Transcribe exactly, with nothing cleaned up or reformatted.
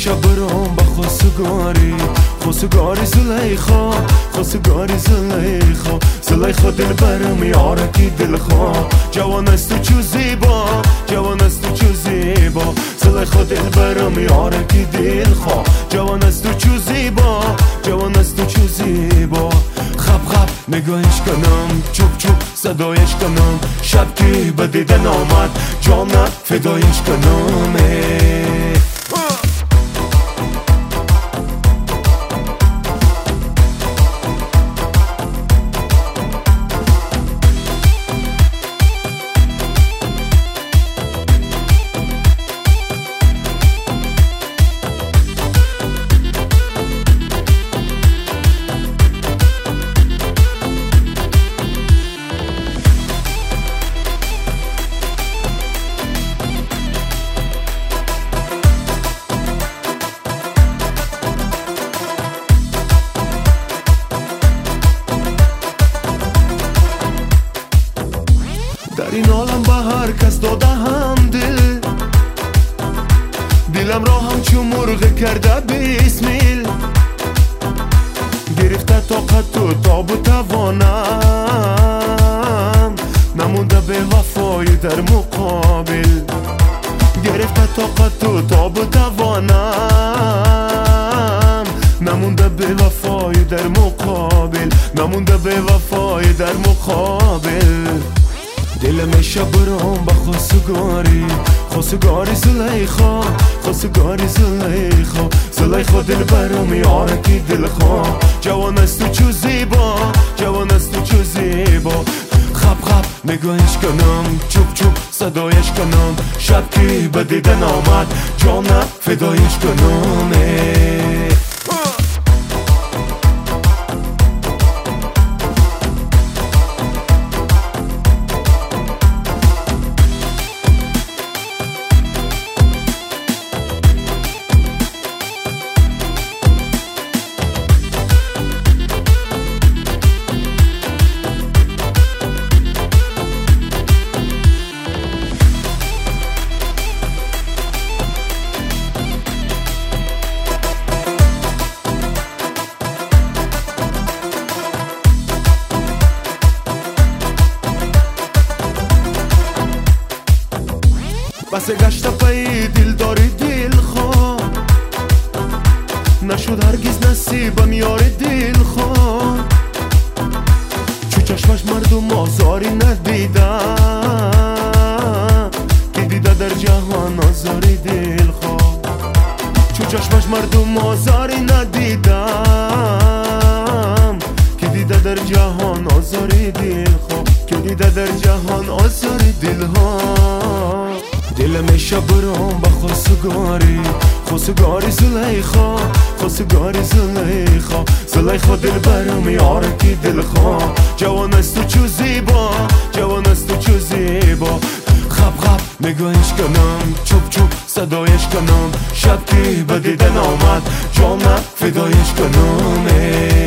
شب برام با خواستگاری خواستگاری زلیخا خواستگاری زلیخا زلیخا دل برم یارکی دل خواه جوان است و چو زیبا جوان است و چو زیبا زلیخا دل برم یارکی دل خواه جوان است و چو زیبا جوان است و چو زیبا خب خب نگاهش کنم چوب چوب صدایش کنم شب که به دیدن آمد جانم فدایش کنم در این عالم به هر کس داده هم دل دلم را همچون مرغ کرده بیسمیل گرفته طاقت و تاب و توانم نمونده به وفای در مقابل گرفته طاقت و تاب و توانم نمونده به وفای در مقابل نمونده به وفای در مقابل دلم شب برام با خواستگاری خواستگاری زلیخا خواستگاری زلیخا زلیخا دل برام یارکی دل خواه جوان است و چو زیبا جوان است و چو زیبا خب خب نگاهش کنم چوب چوب صدایش کنم شب که به دیدن آمد جانم فدایش کنم بس گشت پای دل داری دل خواه نشد هرگز نصیبم یار دل خواه چو چشمش مردم آزاری ندیدم که دیده در جهان آزاری دل خواه چو چشمش مردم آزاری ندیدم که دیده در جهان آزاری دل خواه که دیده در جهان آزاری دل ها دلم شب برام با خواستگاری خواستگاری زلیخا خواستگاری زلیخا زلیخا دل برام یارکی دل خواه جوان است و چو زیبا جوان است و چو زیبا خب خب نگاهش کنم چوب چوب صدایش کنم شب که به دیدن آمد جانم فدایش کنم